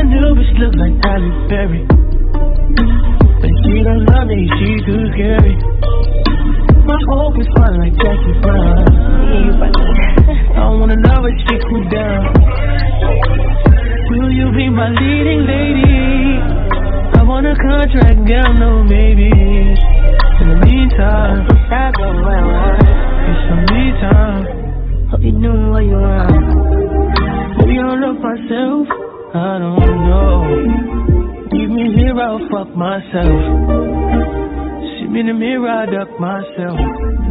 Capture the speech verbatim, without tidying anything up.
new bitch look like Halle Berry, but she don't love me, she too scary. My hope is fun like Jackie Brown. I wanna love her, she cool down. Will you be my leading lady? I want a contract, girl, no baby. In the meantime, it's some me time. Hope you doing what you want. Maybe I'll love myself, I don't know. Leave me here, I'll fuck myself. See me in the mirror, I duck myself.